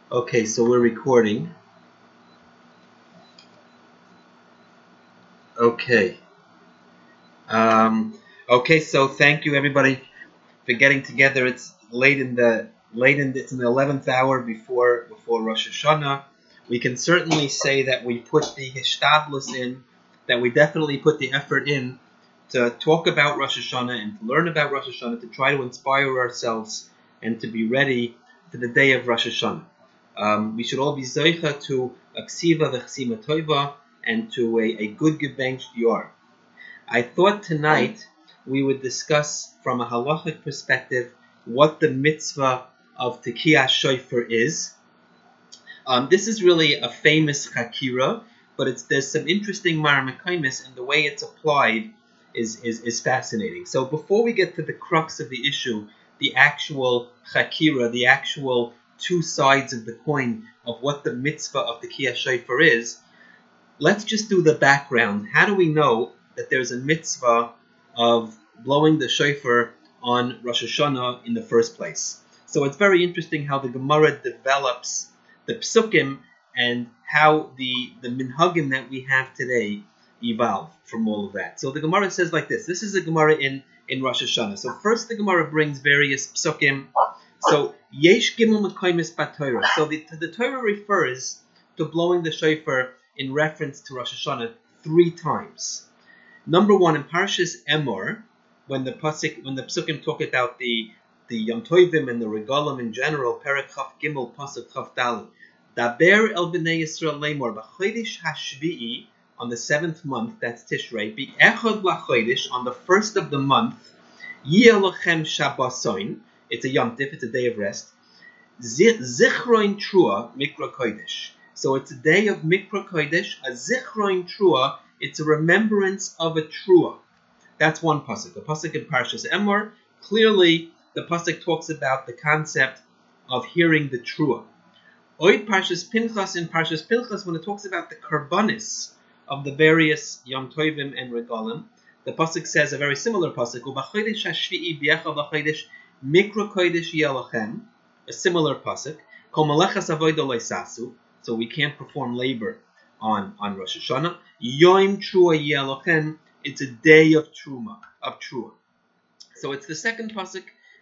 Okay, so we're recording. Okay. Um, okay, so thank you everybody for getting together. It's it's in the 11th hour before Rosh Hashanah. We can certainly say that we put the hishtadlus in, that we definitely put the effort in to talk about Rosh Hashanah and to learn about Rosh Hashanah, to try to inspire ourselves and to be ready for the day of Rosh Hashanah. We should all be zeicha to a ksiva v'chsima toiva and to a good gebenched yar. I thought tonight we would discuss from a halachic perspective what the mitzvah of Tekiyah Shofar is. This is really a famous chakira, but there's some interesting maramekaimis, and the way it's applied is fascinating. So before we get to the crux of the issue, the actual chakira, the actual two sides of the coin of what the mitzvah of Tekiyah Shofar is, let's just do the background. How do we know that there's a mitzvah of blowing the shofar on Rosh Hashanah in the first place? So it's very interesting how the Gemara develops the psukim and how the minhagim that we have today evolve from all of that. So the Gemara says like this. This is a Gemara in Rosh Hashanah. So first the Gemara brings various psukim. So yesh gimel mekaymis b'Torah. So the Torah refers to blowing the shofar in reference to Rosh Hashanah 3 times. Number 1 in Parshas Emor, when the psukim talk about the Yom Tovim and the Regalim in general, Perek Chaf Gimel Pasuk Chaf Daled, Daber el Bnei Yisrael Lemor b'Chodesh Hashvi'i, on the 7th month, that's Tishrei, B'Echad LaChodesh, on the 1st of the month, Yeh Lochem Shabbosoin, it's a Yom Tif, it's a day of rest, Zichroin Trua Mikra Kodesh. So it's a day of Mikra Kodesh, a Zichroin Trua, it's a remembrance of a Trua. That's one pasuk. The pasuk in Parshas Emor, clearly the pasuk talks about the concept of hearing the Trua. Oid Parshas Pinchas, in Parshas Pinchas, when it talks about the karbanis of the various Yom Tovim and Regalim, the pasuk says a very similar pasuk, U'b'chodesh hashvi'i b'echad l'chodesh Mikra Kodesh yelachem, a similar pasuk, Kol malechas avoda lo sasu, so we can't perform labor on Rosh Hashanah. Yom Trua yelachem, it's a day of Truma, of Trua. So it's the second pasuk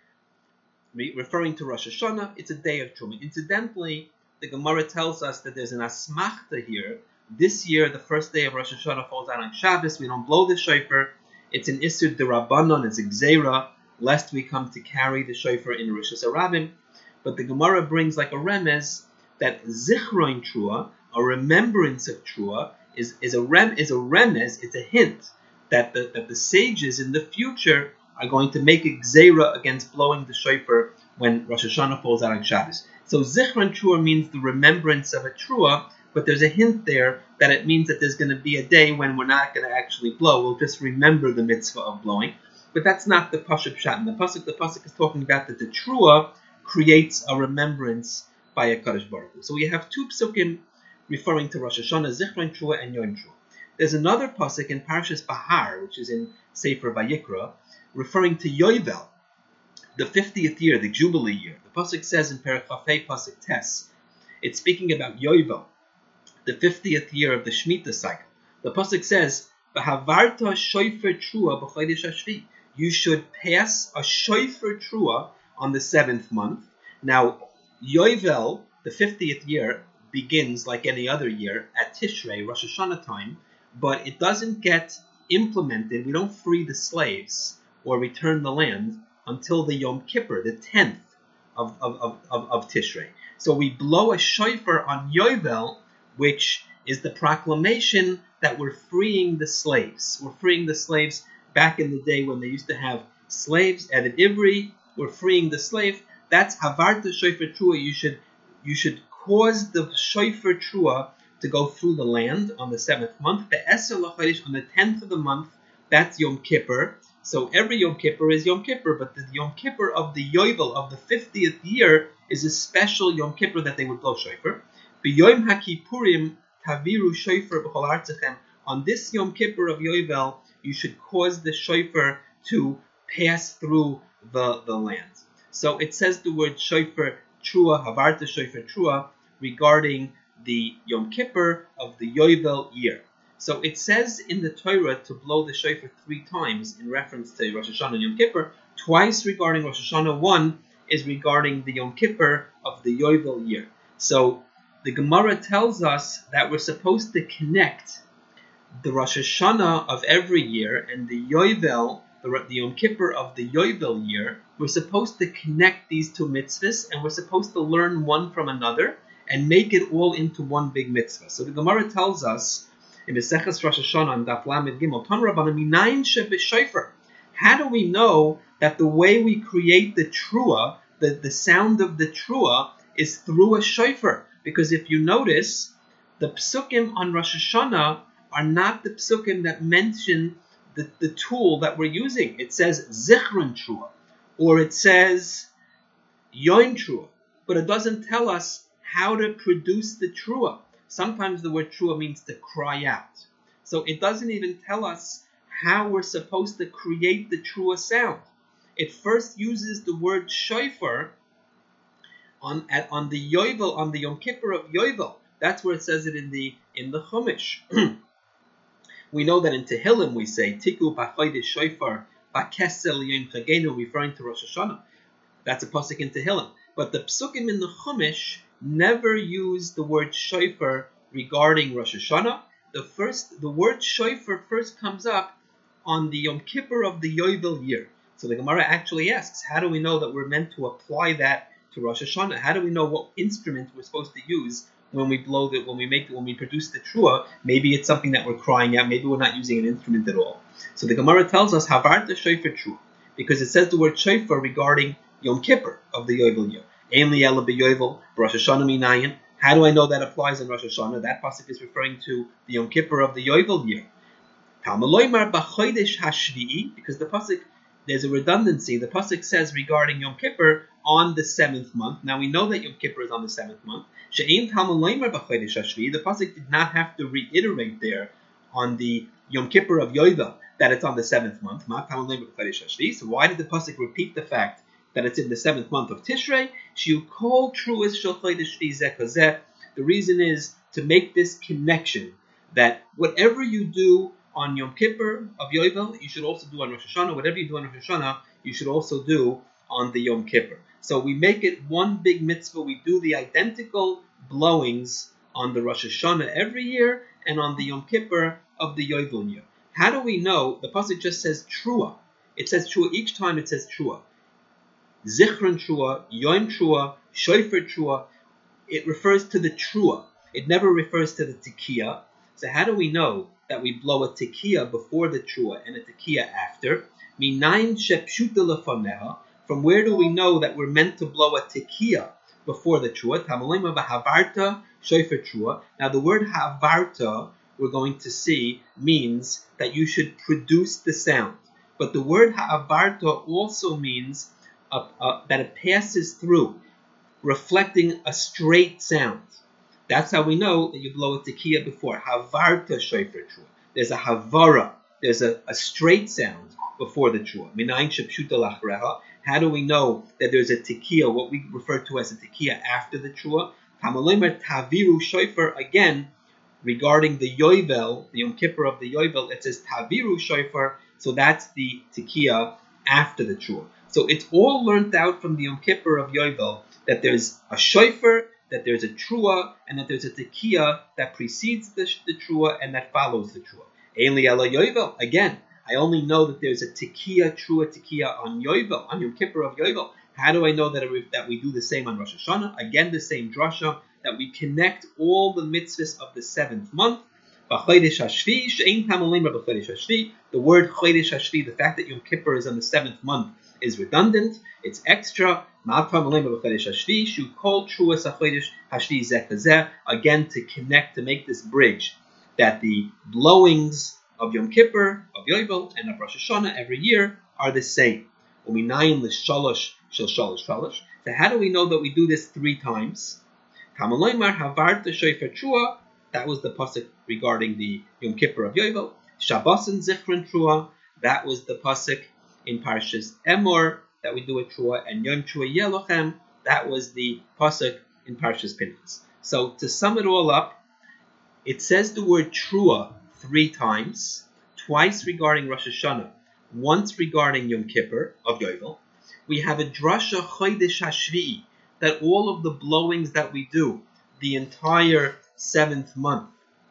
referring to Rosh Hashanah. It's a day of Truma. Incidentally, the Gemara tells us that there's an asmachta here. This year, the first day of Rosh Hashanah falls out on Shabbos. We don't blow the shofar. It's an Isur D'Rabbanon, it's a Gzeira, lest we come to carry the shofar in Rishus Harabim. But the Gemara brings like a remez that Zichroin Trua, a remembrance of Trua, is a remez, it's a hint that the sages in the future are going to make a Gzeira against blowing the shofar when Rosh Hashanah falls out on Shabbos. So Zichron Trua means the remembrance of a Trua, but there's a hint there that it means that there's going to be a day when we're not going to actually blow. We'll just remember the mitzvah of blowing. But that's not the Pasuk Pshat. In the Pasuk is talking about that the Trua creates a remembrance by a Kadosh Baruch Hu. So we have 2 psukim referring to Rosh Hashanah, Zichron Trua and Yom Trua. There's another pasuk in Parshas Bahar, which is in Sefer Vayikra, referring to Yovel, the 50th year, the Jubilee year. The pasuk says in Perek Chafei Pasuk Tes, it's speaking about Yovel, the 50th year of the Shemitah cycle. The pasuk says, "V'havarta shofar trua b'chodesh hashvi." You should pass a shofar trua on the 7th month. Now, Yovel, the 50th year, begins like any other year at Tishrei, Rosh Hashanah time, but it doesn't get implemented. We don't free the slaves or return the land until the Yom Kippur, the 10th of Tishrei. So we blow a shofar on Yovel, which is the proclamation that we're freeing the slaves. We're freeing the slaves back in the day when they used to have slaves. At Ivri, we're freeing the slave. That's Havarta Shofar Trua. You should cause the Shofar Trua to go through the land on the 7th month. The Eser L'Chodesh, on the 10th of the month, that's Yom Kippur. So every Yom Kippur is Yom Kippur, but the Yom Kippur of the Yovel of the 50th year is a special Yom Kippur that they would blow shofar. B'Yom HaKippurim taviru shofar b'chol artzachem. On this Yom Kippur of Yovel, you should cause the shofar to pass through the land. So it says the word shofar trua, havarta shofar trua, regarding the Yom Kippur of the Yovel year. So it says in the Torah to blow the shofar 3 times in reference to Rosh Hashanah and Yom Kippur, twice regarding Rosh Hashanah, one is regarding the Yom Kippur of the Yovel year. So the Gemara tells us that we're supposed to connect the Rosh Hashanah of every year and the Yovel, the Yom Kippur of the Yovel year. We're supposed to connect these two mitzvahs, and we're supposed to learn one from another and make it all into one big mitzvah. So the Gemara tells us in Maseches Rosh Hashanah and Daf Lamed Gimel, Tan Rabbanan minayin shebeshofar. How do we know that the way we create the trua, the sound of the trua, is through a shofar? Because if you notice, the psukim on Rosh Hashanah are not the psukim that mention the tool that we're using. It says zichron trua, or it says yoim trua, but it doesn't tell us how to produce the trua. Sometimes the word trua means to cry out. So it doesn't even tell us how we're supposed to create the trua sound. It first uses the word shofar on the Yovel, on the Yom Kippur of Yovel. That's where it says it in the Chumash. We know that in Tehillim we say Tiku b'chodesh shofar b'kesel yom chagenu, referring to Rosh Hashanah. That's a pasuk in Tehillim. But the psukim in the Chumash never use the word shofar regarding Rosh Hashanah. The word shofar first comes up on the Yom Kippur of the Yovel year. So the Gemara actually asks, how do we know that we're meant to apply that to Rosh Hashanah? How do we know what instrument we're supposed to use when we when we produce the trua? Maybe it's something that we're crying out. Maybe we're not using an instrument at all. So the Gemara tells us Havarta shofar trua, because it says the word shofar regarding Yom Kippur of the Yovel year. Ein li ela b'Yovel, Rosh Hashanah minayin. How do I know that applies in Rosh Hashanah? That pasuk is referring to the Yom Kippur of the Yovel year. Talmaloymar b'chodesh hashvi'i, because the pasuk, there's a redundancy. The pasuk says regarding Yom Kippur on the 7th month. Now we know that Yom Kippur is on the 7th month. She'ein talmaloymar b'chodesh hashvi'i. The pasuk did not have to reiterate there on the Yom Kippur of Yovel that it's on the 7th month. Ma talmaloymar b'chodesh hashvi'i. So why did the pasuk repeat the fact that it's in the 7th month of Tishrei? Shiu kol truas shel chodesh shvi zeh kazeh. The reason is to make this connection that whatever you do on Yom Kippur of Yovel, you should also do on Rosh Hashanah. Whatever you do on Rosh Hashanah, you should also do on the Yom Kippur. So we make it one big mitzvah. We do the identical blowings on the Rosh Hashanah every year and on the Yom Kippur of the Yovel year. How do we know? The pasuk just says trua. It says trua. Each time it says trua. Zichron trua, Yom trua, shofar trua. It refers to the trua. It never refers to the tekiah. So how do we know that we blow a tekiah before the trua and a tekiah after? Minayin shepshuta lefaneha. From where do we know that we're meant to blow a tekiah before the trua? Tamalima b'havarta shofar trua. Now the word havarta, we're going to see, means that you should produce the sound. But the word havarta also means that it passes through, reflecting a straight sound. That's how we know that you blow a tekiah before. Havarta shofar trua. There's a havara. There's a straight sound before the trua. Minayin shepshuta lachreha. How do we know that there's a tekiah, what we refer to as a tekiah, after the trua? Tamalemer taviru shofar. Again, regarding the Yovel, the Yom Kippur of the Yovel, it says taviru shofar. So that's the tekiah after the trua. So it's all learned out from the Yom Kippur of Yovel that there's a shofar, that there's a trua, and that there's a tekiah that precedes the trua and that follows the trua. Ein li ela Yovel. Again, I only know that there's a tekiah, trua, tekiah on Yovel, on Yom Kippur of Yovel. How do I know that we do the same on Rosh Hashanah? Again, the same drasha, that we connect all the mitzvahs of the 7th month. B'chodesh hashvi, she'ein tamalim b'chodesh hashvi. The word chodesh hashvi, the fact that Yom Kippur is on the 7th month, is redundant. It's extra. Again, to connect, to make this bridge, that the blowings of Yom Kippur, of Yovel, and of Rosh Hashanah every year are the same. So how do we know that we do this 3 times? That was the pasuk regarding the Yom Kippur of Yovel. Shabbos and Zichron Trua, that was the pasuk in Parshas Emor, that we do a trua, and Yom Trua Yelochem, that was the pasuk in Parshas Pinchas. So to sum it all up, it says the word Trua 3 times, twice regarding Rosh Hashanah, once regarding Yom Kippur of Yovel. We have a drasha Chodesh Hashvi'i, that all of the blowings that we do the entire 7th month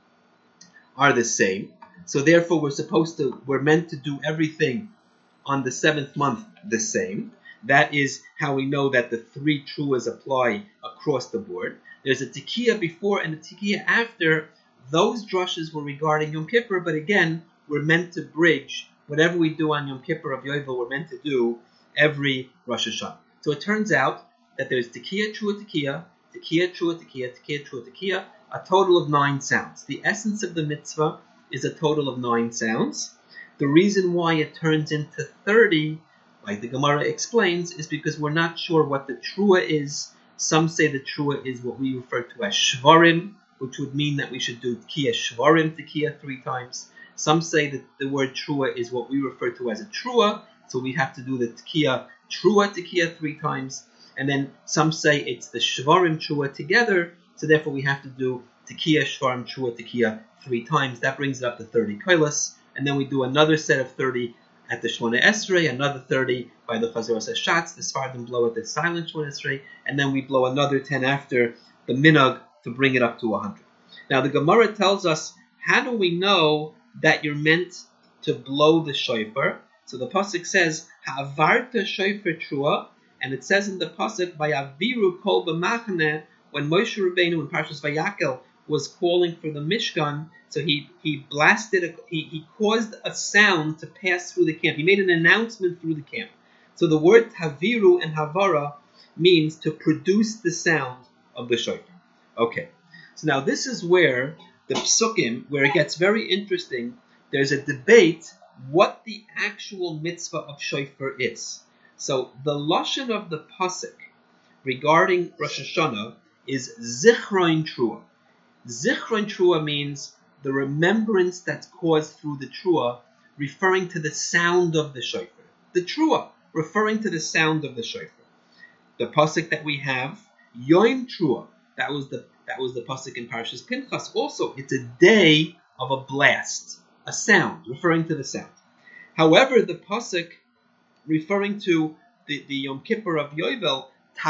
are the same. So therefore we're meant to do everything on the 7th month the same. That is how we know that the 3 truas apply across the board. There's a tekiah before and a tekiah after. Those drushes were regarding Yom Kippur, but again, we're meant to bridge whatever we do on Yom Kippur of Yovel, we're meant to do every Rosh Hashanah. So it turns out that there's tekiah, trua, tekiah, tekiah, trua, tekiah, tekiah, trua, tekiah, a total of 9 sounds. The essence of the mitzvah is a total of 9 sounds. The reason why it turns into 30, like the Gemara explains, is because we're not sure what the trua is. Some say the trua is what we refer to as shvarim, which would mean that we should do tekiah shvarim, tekiah 3 times. Some say that the word trua is what we refer to as a trua, so we have to do the tekiah trua, tekiah 3 times. And then some say it's the shvarim trua together, so therefore we have to do tekiah shvarim trua, tekiah 3 times. That brings it up to 30 koilas. And then we do another set of 30 at the Shmona Esrei, another 30 by the Chazoras HaShatz, the Sfardim blow at the silent Shmona Esrei, and then we blow another 10 after the Minhag to bring it up to 100. Now the Gemara tells us, how do we know that you're meant to blow the shofar? So the pasuk says, Ha'avarta shofar trua, and it says in the pasuk, Vayaviru kol b'machane, when Moshe Rabbeinu in Parshas Vayakel was calling for the Mishkan, so he blasted, he caused a sound to pass through the camp. He made an announcement through the camp. So the word Taviru and Havara means to produce the sound of the shofar. Okay, so now this is where the psukim, where it gets very interesting. There's a debate what the actual mitzvah of shofar is. So the lashon of the pasuk regarding Rosh Hashanah is zichron trua. Zichron trua means the remembrance that's caused through the trua, referring to the sound of the shofar. The trua, referring to the sound of the shofar. The pasuk that we have, Yom Trua, that was the pasuk in Parshas Pinchas. Also, it's a day of a blast, a sound, referring to the sound. However, the pasuk referring to the Yom Kippur of Yovel,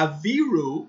Taviru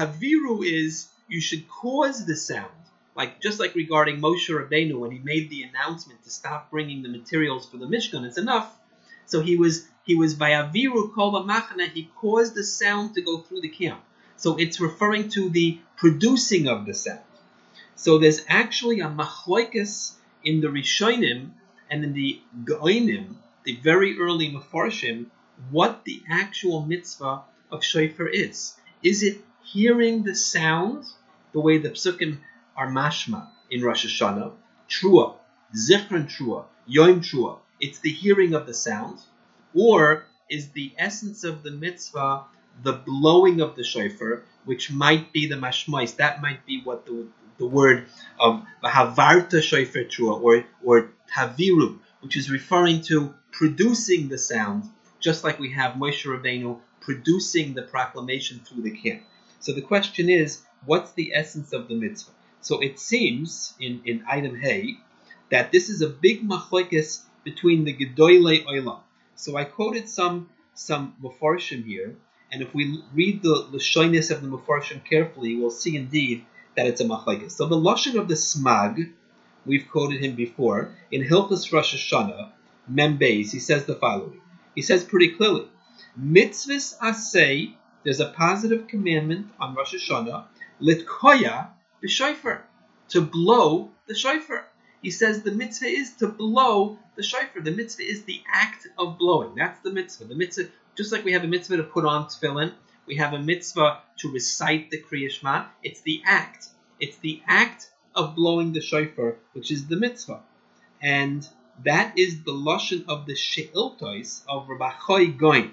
is you should cause the sound. Just like regarding Moshe Rabbeinu, when he made the announcement to stop bringing the materials for the Mishkan, it's enough. So he was Vayaviru kol b'machane, he caused the sound to go through the camp. So it's referring to the producing of the sound. So there's actually a machloikes in the Rishonim and in the Goinim, the very early Mefarshim, what the actual mitzvah of shofar is. Is it hearing the sound, the way the psukim are mashma in Rosh Hashanah, trua, zichron trua, yom trua, it's the hearing of the sound, or is the essence of the mitzvah the blowing of the shofar, which might be the mashmais, that might be what the word of havarta shofar trua, or taviru, which is referring to producing the sound, just like we have Moshe Rabbeinu producing the proclamation through the camp. So the question is, what's the essence of the mitzvah? So it seems in item Hey that this is a big machlokes between the Gedolei Olam. So I quoted some Mefarshim here, and if we read the Lashonis of the Mefarshim carefully, we'll see indeed that it's a machlokes. So the lashon of the Smag, we've quoted him before in Hilchos Rosh Hashanah Mem Beis. He says the following. He says pretty clearly, mitzvahs asay. There's a positive commandment on Rosh Hashanah, litkoya the shofar, to blow the shofar. He says the mitzvah is to blow the shofar. The mitzvah is the act of blowing. That's the mitzvah. The mitzvah, just like we have a mitzvah to put on tefillin, we have a mitzvah to recite the Kriya Shema. It's the act. It's the act of blowing the shofar, which is the mitzvah. And that is the lashon of the she'iltos of Rabbi Achai Goin.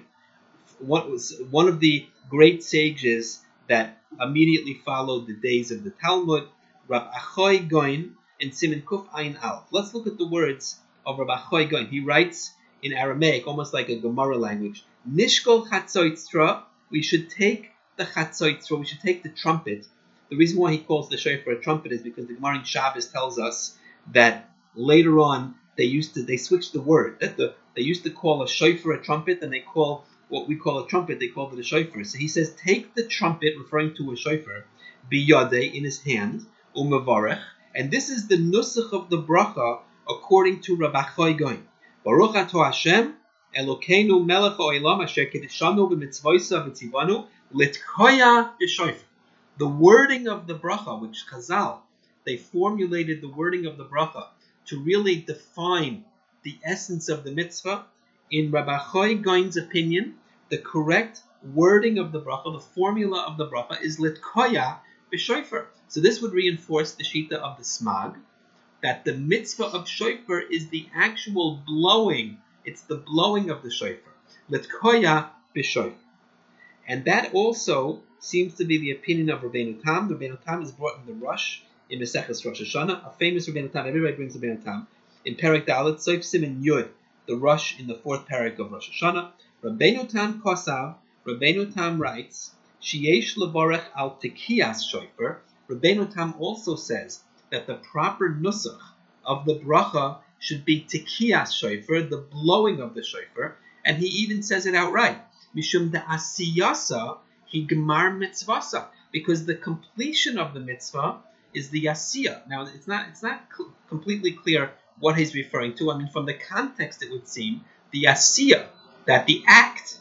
One of the great sages that immediately followed the days of the Talmud, Rabbi Achai Goin, in Siman Kuf Ayin Aleph. Let's look at the words of Rabbi Achai Goin. He writes in Aramaic, almost like a Gemara language, Nishkol Chatzoitzra, we should take the Chatzoitzra, we should take the trumpet, The reason why he calls the shofar a trumpet is because the Gemara in Shabbos tells us that later on they switched the word. They used to call a shofar a trumpet, and they call what we call a trumpet, they called it a shofar. So he says, take the trumpet, referring to a shofar, biyadeh, in his hand, umavarech, and this is the nusach of the bracha according to Rabbi Chai Goin. Baruch ato Hashem, Elokeinu melech ha'olam asher kiddushanu b'mitzvosav v'tzivanu litkoya b'shofar. The wording of the bracha, which Chazal, they formulated the wording of the bracha to really define the essence of the mitzvah. In Rabbi Chai Goin's opinion, the correct wording of the bracha, the formula of the bracha, is litkoya b'shofar. So this would reinforce the shita of the smag, that the mitzvah of shofar is the actual blowing. It's the blowing of the shofar. Litkoya b'shofar. And that also seems to be the opinion of Rabbeinu Tam. Rabbeinu Tam is brought in the Rush, in Maseches Rosh Hashanah, a famous Rabbeinu Tam. Everybody brings Rabbeinu Tam. In Perek Dalet, Soif Siman Yud, the Rush in the fourth parak of Rosh Hashanah. Rabbeinu Tam Kosav, Rabbeinu Tam writes, Sheyesh levarech al tekiyas shofar. Rabbeinu Tam also says that the proper nusach of the bracha should be tekiyas shofar, the blowing of the shofar, and he even says it outright. Mishum de asiyasa higmar mitzvasa, because the completion of the mitzvah is the asiyah. Now it's not completely clear what he's referring to. I mean, from the context, it would seem the asiyah, that the act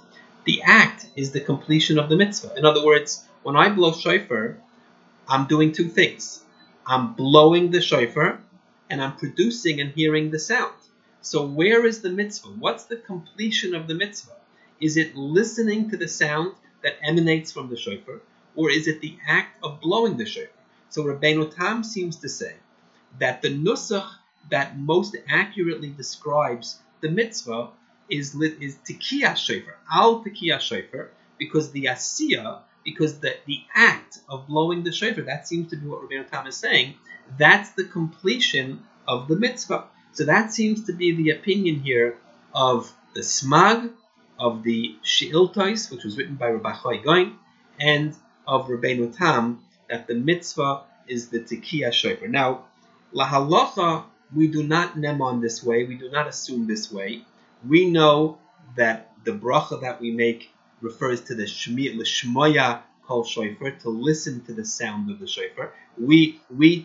is the completion of the mitzvah. In other words, when I blow shofar, I'm doing two things. I'm blowing the shofar, and I'm producing and hearing the sound. So where is the mitzvah? What's the completion of the mitzvah? Is it listening to the sound that emanates from the shofar, or is it the act of blowing the shofar? So Rabbeinu Tam seems to say that the nusach that most accurately describes the mitzvah is tekiyas shofar, al tekiyas shofar, because the asiyah, because the act of blowing the shofar, that seems to be what Rabbeinu Tam is saying, that's the completion of the mitzvah. So that seems to be the opinion here of the smag, of the She'iltos, which was written by Rabbi Chai Goin, and of Rabbeinu Tam, that the mitzvah is the tekiyas shofar. Now, lahalacha, we do not nemon this way, we do not assume this way. We know that the bracha that we make refers to the l'shmoya kol shofar, to listen to the sound of the shofar. We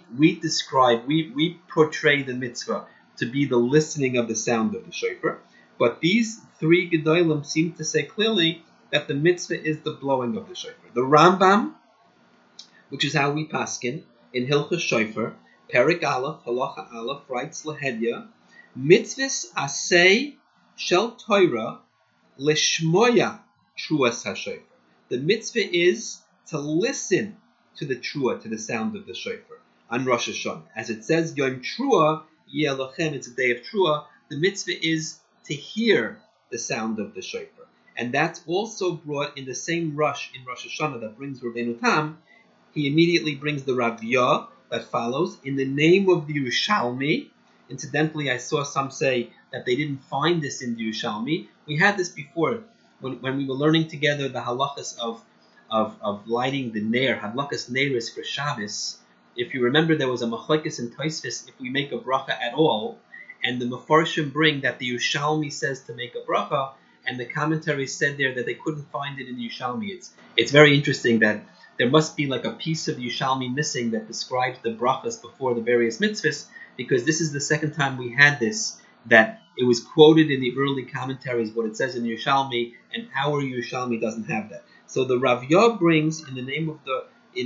portray the mitzvah to be the listening of the sound of the shofar. But these three gedolim seem to say clearly that the mitzvah is the blowing of the shofar. The Rambam, which is how we paskin, in Hilchos Shofar, Perek Aleph, Halacha Aleph, writes Lahedya, mitzvahs asay shel Torah lishmoya truas hashofar. The mitzvah is to listen to the trua, to the sound of the shofar on Rosh Hashanah. As it says, Yom Trua Yeh Lochem, it's a day of trua. The mitzvah is to hear the sound of the shofar. And that's also brought in the same rush in Rosh Hashanah that brings Rabbeinu Tam. He immediately brings the Raviyah that follows in the name of the Yerushalmi. Incidentally, I saw some say that they didn't find this in the Yerushalmi. We had this before when we were learning together the halachas of lighting the ner, hadlakas neris for Shabbos. If you remember, there was a machlekes in Tosfos if we make a bracha at all, and the Mefarshim bring that the Yerushalmi says to make a bracha, and the commentaries said there that they couldn't find it in the Yerushalmi. It's very interesting that there must be like a piece of Yerushalmi missing that describes the brachas before the various mitzvahs, because this is the second time we had this, that it was quoted in the early commentaries what it says in Yerushalmi, and our Yerushalmi doesn't have that. So the Raviyah brings in the name of the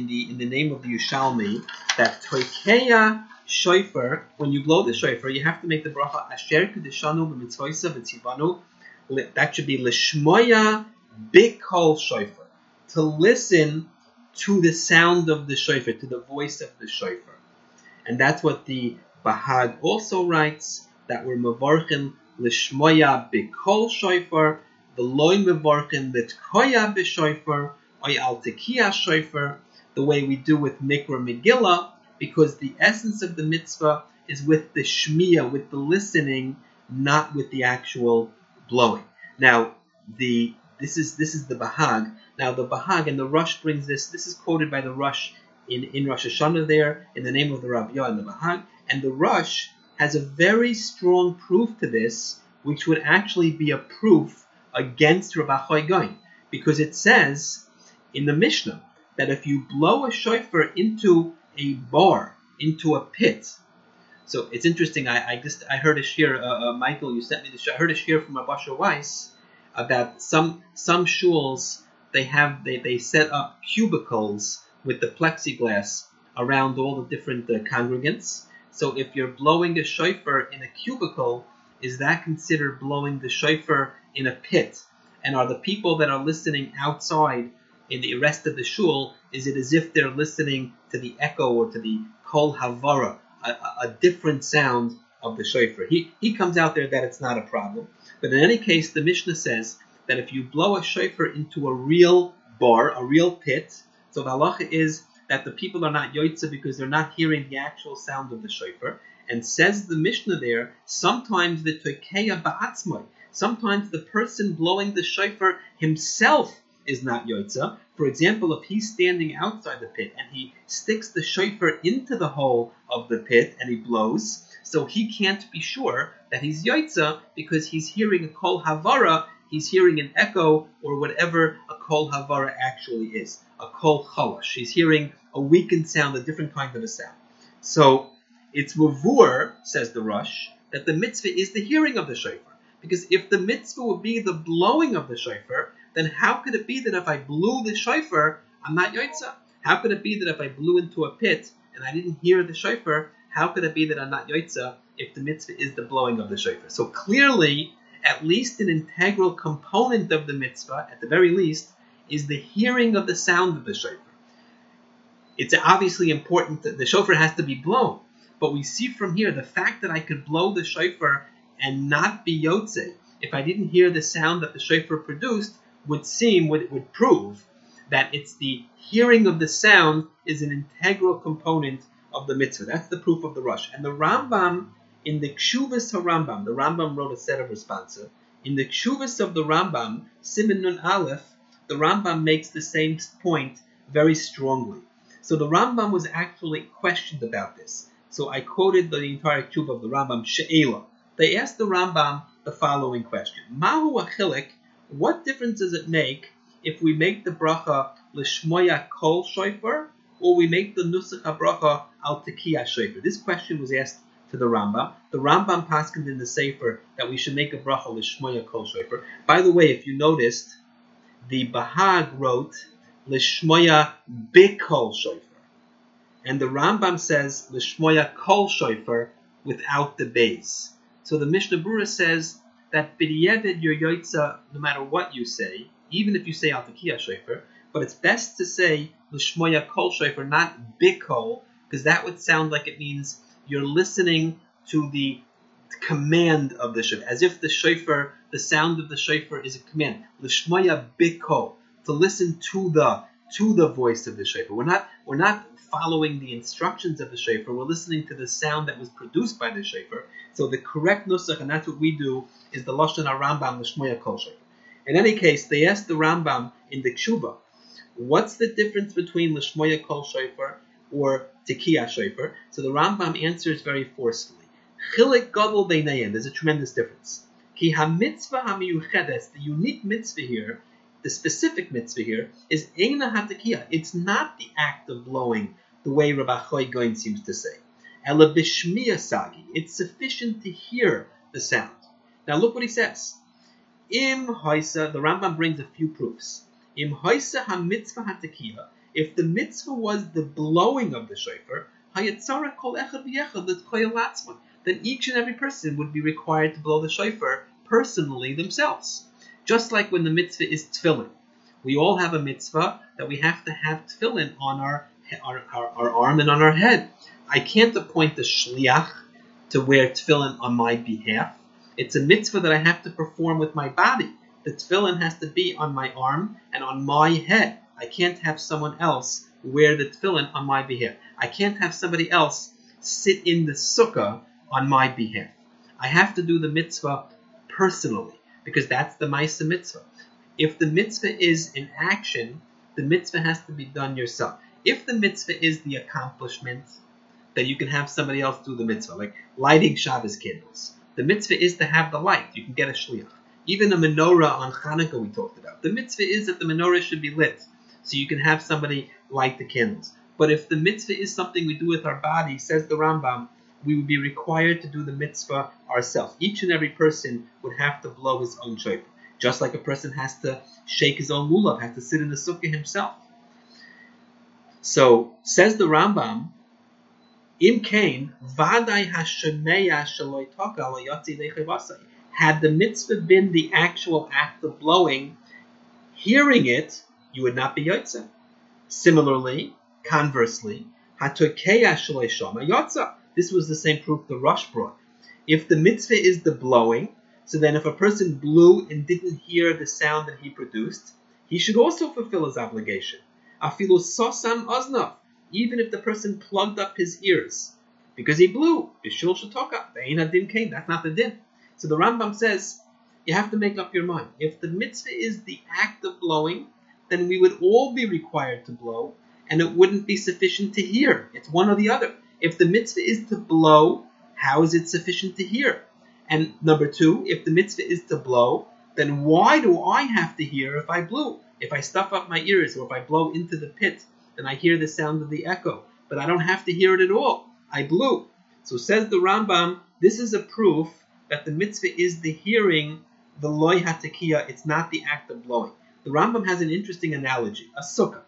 Yerushalmi that toikeya shofar, when you blow the shofar, you have to make the bracha asher kedeshanu b'mitzvosav v'tzivanu. That should be lishmoya bikol shofar, to listen to the sound of the shofar, to the voice of the shofar. And that's what the Bahag also writes, that we're mevarchen lishmoya bikol shofar, the loy mevarchen litkoya b'shofar, oy al tekiyas shofar, the way we do with Mikra Megillah, because the essence of the mitzvah is with the shmiyah, with the listening, not with the actual blowing. Now, this is the Bahag. Now, the Bahag and the Rush brings this. This is quoted by the Rush in Rosh Hashanah there, in the name of the Rabbiyah and the Bahag. And the Rosh has a very strong proof to this, which would actually be a proof against Rabbi Achai Goin, because it says in the Mishnah that if you blow a shofar into a bar, into a pit. So it's interesting. I heard a shir. Michael, you sent me the shir. I heard a shir from Abasha Weiss about some shuls. They set up cubicles with the plexiglass around all the different congregants. So if you're blowing a shofar in a cubicle, is that considered blowing the shofar in a pit? And are the people that are listening outside in the rest of the shul, is it as if they're listening to the echo or to the kol havara, a different sound of the shofar? He comes out there that it's not a problem. But in any case, the Mishnah says that if you blow a shofar into a real bar, a real pit, so the halacha is that the people are not yotzeh because they're not hearing the actual sound of the shofar. And says the Mishnah there, sometimes the tokeya ba'atzmai, sometimes the person blowing the shofar himself is not yotzeh. For example, if he's standing outside the pit and he sticks the shofar into the hole of the pit and he blows, so he can't be sure that he's yotzeh because he's hearing a kol havara, he's hearing an echo or whatever a kol havara actually is, a kol chalash. He's hearing a weakened sound, a different kind of a sound. So it's mavur, says the Rosh, that the mitzvah is the hearing of the shofar. Because if the mitzvah would be the blowing of the shofar, then how could it be that if I blew the shofar, I'm not yotzeh? How could it be that if I blew into a pit and I didn't hear the shofar, how could it be that I'm not yotzeh if the mitzvah is the blowing of the shofar? So clearly, at least an integral component of the mitzvah, at the very least, is the hearing of the sound of the shofar. It's obviously important that the shofar has to be blown, but we see from here the fact that I could blow the shofar and not be yotzeh, if I didn't hear the sound that the shofar produced, would prove that it's the hearing of the sound is an integral component of the mitzvah. That's the proof of the Rosh. And the Rambam, in the Kshuvas HaRambam, the Rambam wrote a set of responsa. In the Kshuvas of the Rambam, Siman Nun Aleph, the Rambam makes the same point very strongly. So the Rambam was actually questioned about this. So I quoted the entire Kshuvah of the Rambam, She'ela. They asked the Rambam the following question. Mahu achilik, what difference does it make if we make the bracha l'shmoya kol shofar or we make the nusach bracha al tekiya shofar? This question was asked to the Rambam. The Rambam paskined in the Sefer that we should make a bracha l'shmoya kol shofar. By the way, if you noticed, the Bahag wrote l'shmoya bikol shofar, and the Rambam says l'shmoya kol shofar without the base. So the Mishnah Berurah says that b'diavad you're yotzeh no matter what you say, even if you say al tekiya shofar, but it's best to say l'shmoya kol shofar, not bikol, because that would sound like it means you're listening to the command of the shofar, as if the shofar, the sound of the shofar is a command. L'shmoya bikol, to listen to the voice of the shofar. We're not following the instructions of the shofar. We're listening to the sound that was produced by the shofar. So the correct nusach, and that's what we do, is the Lashon HaRambam l'shmoya kol shofar. In any case, they asked the Rambam in the Kshuvah, what's the difference between l'shmoya kol shofar or tekiya shofar? So the Rambam answers very forcefully. Chilik gadol beinayim. There's a tremendous difference. Ki ha-mitzvah ha-miyuchedes, the unique mitzvah here, the specific mitzvah here, is eina ha-tekiya. It's not the act of blowing, the way Rabbi Achai Goin seems to say. Ela b'shmiya sagi. It's sufficient to hear the sound. Now look what he says. Im haisa, the Rambam brings a few proofs. Im haisa ha-mitzvah ha-tekiya. If the mitzvah was the blowing of the shofar, hayatzara kol echad v'yechad l'tkoya latzman, then each and every person would be required to blow the shofar personally themselves. Just like when the mitzvah is tefillin. We all have a mitzvah that we have to have tefillin on our arm and on our head. I can't appoint a shliach to wear tefillin on my behalf. It's a mitzvah that I have to perform with my body. The tefillin has to be on my arm and on my head. I can't have someone else wear the tefillin on my behalf. I can't have somebody else sit in the sukkah on my behalf. I have to do the mitzvah personally, because that's the Maisa mitzvah. If the mitzvah is in action, the mitzvah has to be done yourself. If the mitzvah is the accomplishment, then you can have somebody else do the mitzvah, like lighting Shabbos candles. The mitzvah is to have the light. You can get a shliach. Even a menorah on Hanukkah we talked about. The mitzvah is that the menorah should be lit, so you can have somebody light the candles. But if the mitzvah is something we do with our body, says the Rambam, we would be required to do the mitzvah ourselves. Each and every person would have to blow his own shofar. Just like a person has to shake his own lulav, has to sit in the sukkah himself. So, says the Rambam, Im kain, vaday hashemeya shaloi taka lo yotzi lechevasai. Had the mitzvah been the actual act of blowing, hearing it, you would not be yotze. Similarly, conversely, hatokeya shaloi shama yotza. This was the same proof the Rosh brought. If the mitzvah is the blowing, so then if a person blew and didn't hear the sound that he produced, he should also fulfill his obligation. Afilu sosam oznav. Even if the person plugged up his ears, because he blew, bishul shatoka, ve'ein hadin kain, that's not the din. So the Rambam says, you have to make up your mind. If the mitzvah is the act of blowing, then we would all be required to blow, and it wouldn't be sufficient to hear. It's one or the other. If the mitzvah is to blow, how is it sufficient to hear? And number two, if the mitzvah is to blow, then why do I have to hear if I blew? If I stuff up my ears, or if I blow into the pit, then I hear the sound of the echo. But I don't have to hear it at all. I blew. So says the Rambam, this is a proof that the mitzvah is the hearing, the loy hatakiya, it's not the act of blowing. The Rambam has an interesting analogy, a sukkah.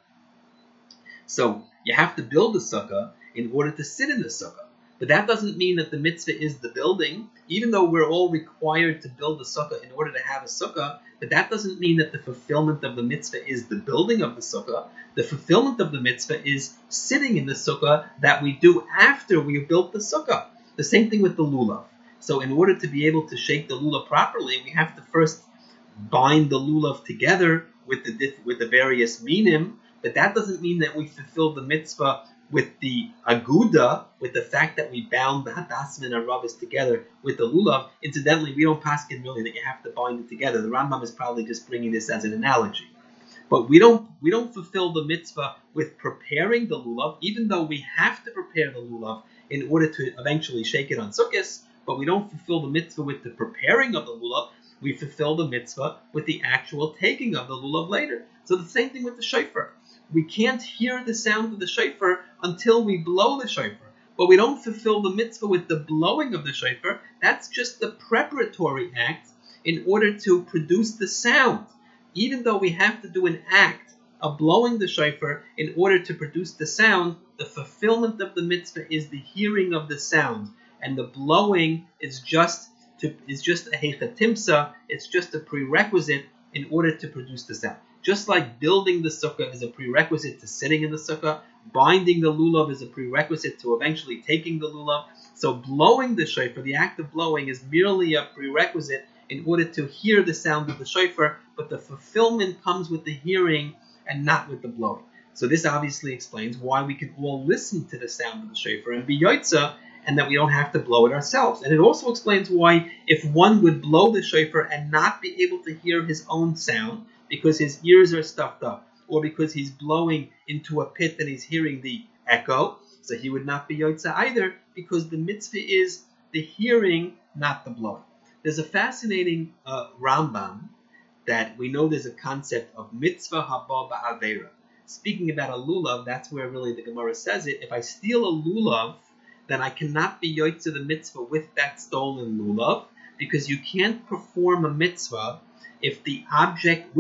So you have to build a sukkah in order to sit in the sukkah. But that doesn't mean that the mitzvah is the building, even though we're all required to build a sukkah in order to have a sukkah, but that doesn't mean that the fulfillment of the mitzvah is the building of the sukkah. The fulfillment of the mitzvah is sitting in the sukkah that we do after we have built the sukkah. The same thing with the lulav. So in order to be able to shake the lulav properly, we have to first bind the lulav together with the various minim, but that doesn't mean that we fulfill the mitzvah with the aguda, with the fact that we bound the hadassim and aravis together with the lulav. Incidentally, we don't paskin really that you have to bind it together. The Rambam is probably just bringing this as an analogy. But we don't fulfill the mitzvah with preparing the lulav, even though we have to prepare the lulav in order to eventually shake it on Sukkot, but we don't fulfill the mitzvah with the preparing of the lulav. We fulfill the mitzvah with the actual taking of the lulav later. So the same thing with the shofar. We can't hear the sound of the shofar until we blow the shofar. But we don't fulfill the mitzvah with the blowing of the shofar. That's just the preparatory act in order to produce the sound. Even though we have to do an act of blowing the shofar in order to produce the sound, the fulfillment of the mitzvah is the hearing of the sound. And the blowing is just a hechatimsa, it's just a prerequisite in order to produce the sound. Just like building the sukkah is a prerequisite to sitting in the sukkah, binding the lulav is a prerequisite to eventually taking the lulav. So blowing the shofar, the act of blowing, is merely a prerequisite in order to hear the sound of the shofar, but the fulfillment comes with the hearing and not with the blowing. So this obviously explains why we can all listen to the sound of the shofar and be yotza, and that we don't have to blow it ourselves. And it also explains why if one would blow the shofar and not be able to hear his own sound, because his ears are stuffed up, or because he's blowing into a pit and he's hearing the echo, so he would not be yotza either, because the mitzvah is the hearing, not the blowing. There's a fascinating Rambam that we know there's a concept of mitzvah haba ba'avera. Speaking about a lulav, that's where really the Gemara says it. If I steal a lulav, then I cannot be yotza the mitzvah with that stolen lulav, because you can't perform a mitzvah if the object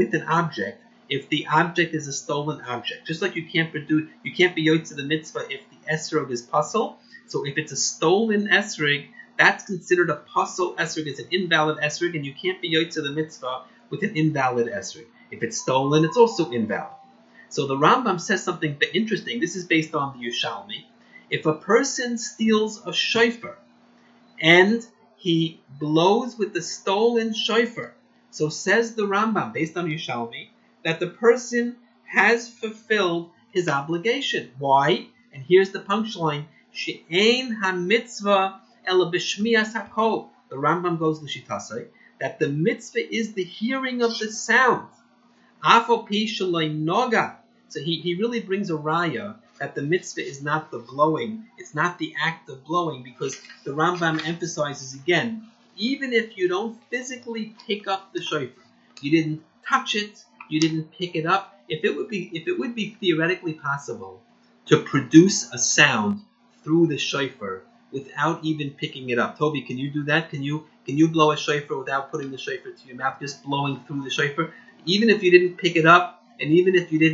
is a stolen object. Just like you can't be yotze the mitzvah if the esrog is pasul. So if it's a stolen esrog, that's considered a pasul esrog. It's an invalid esrog, and you can't be yotze the mitzvah with an invalid esrog. If it's stolen, it's also invalid. So the Rambam says something interesting. This is based on the Yushalmi. If a person steals a shofar and he blows with the stolen shofar, so says the Rambam, based on Yushalmi, that the person has fulfilled his obligation. Why? And here's the punchline: She'ein ha-mitzvah ela b'shmias hakol. The Rambam goes l'shitasei that the mitzvah is the hearing of the sound. Afal pi shaloi noga. So he really brings a raya that the mitzvah is not the blowing, it's not the act of blowing, because the Rambam emphasizes again, even if you don't physically pick up the shofar, you didn't touch it, you didn't pick it up, if it would be theoretically possible to produce a sound through the shofar without even picking it up. Toby, can you do that? Can you blow a shofar without putting the shofar to your mouth, just blowing through the shofar? Even if you didn't pick it up, and even if you